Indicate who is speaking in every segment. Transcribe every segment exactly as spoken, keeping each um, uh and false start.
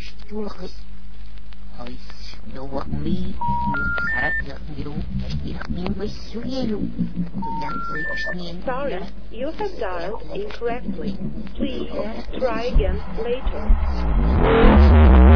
Speaker 1: Stories. Ois no mi harap you in Wisuelu.
Speaker 2: Sorry, you have dialed incorrectly. Please try again later.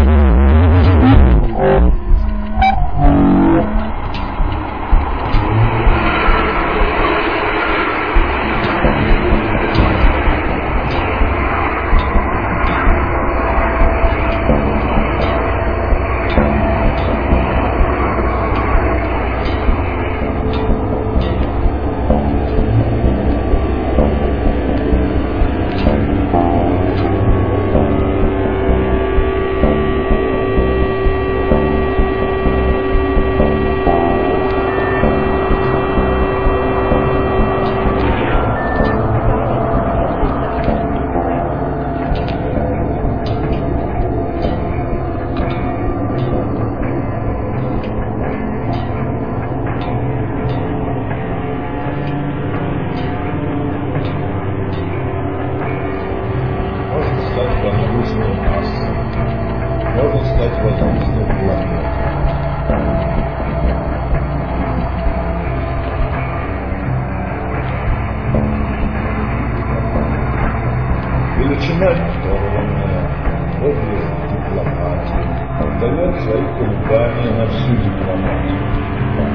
Speaker 3: Можно стать воздушной планетой. Величина диктованная, область дипломатии, отдает свои колебания на всю дипломатию.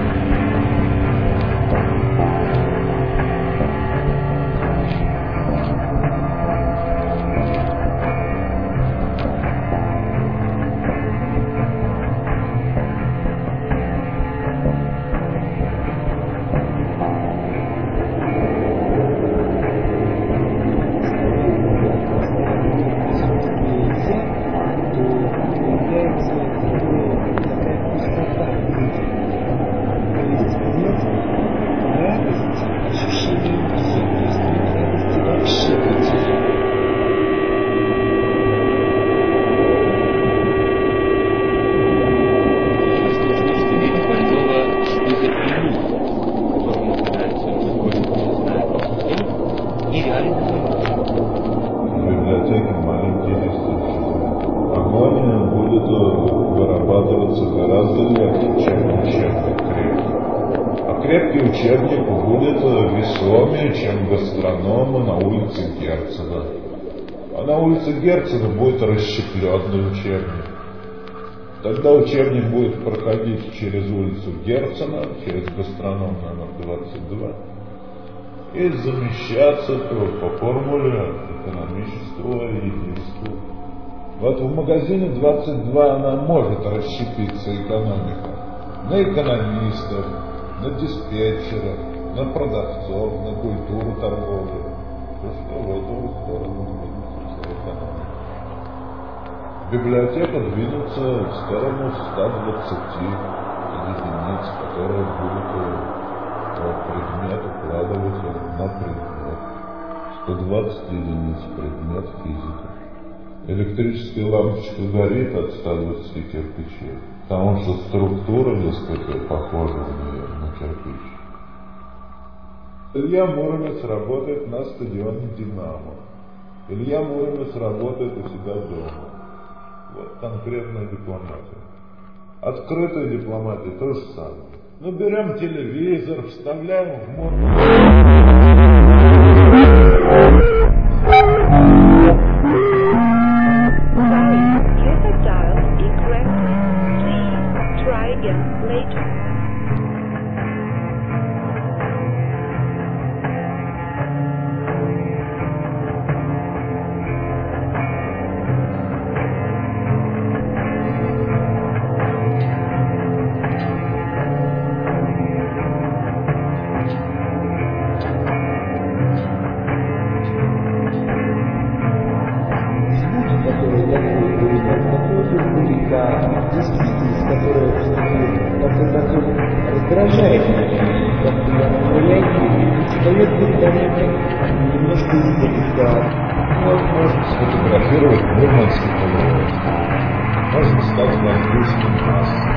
Speaker 3: Библиотека маленькие листочки. Амония будет вырабатываться гораздо легче, чем учебник крепкий. А крепкий учебник будет весомее, чем гастронома на улице Герцена. А на улице Герцена будет расщепленный учебник. Тогда учебник будет проходить через улицу Герцена, через гастроном номер двадцать два, и замещаться по формуле экономического единства. Вот в магазине двадцать два она может расщепиться, экономика, на экономистов, на диспетчеров, на продавцов, на культуру торговли. То что в эту сторону двинется вся экономика. Библиотека двинется в сторону ста двадцати единиц, которые будут предмет укладывать на предмет. сто двадцать единиц предмет физика. Электрическая лампочка горит от ста двадцати кирпичей, потому что структура несколько похожа в нее на кирпич. Илья Муромец работает на стадионе «Динамо». Илья Муромец работает у себя дома. Вот конкретная дипломатия. Открытая дипломатия то же самое. Ну, берем телевизор, вставляем в мозг.
Speaker 4: Действительность, которая в конце концов раздражает меня, как я влияет, дает передание немножко издалека.
Speaker 3: Можно сфотографировать Мурманский полуостров. Можно стать воздушным массой.